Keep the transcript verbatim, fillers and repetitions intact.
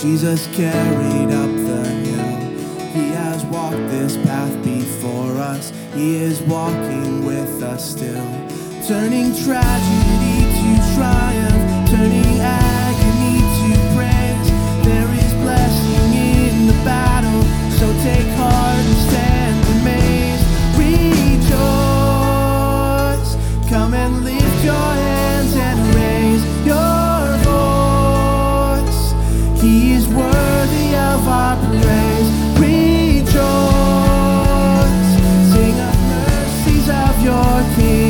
Jesus carried up the hill. He has walked this path before us. He is walking with us still, turning tragedy to triumph, turning agony to praise. There is blessing in the battle, so take heart and stand amazed. Rejoice, come and lift your hands and raise your voice. He is worthy of our praise. Rejoice, sing of mercies of your King.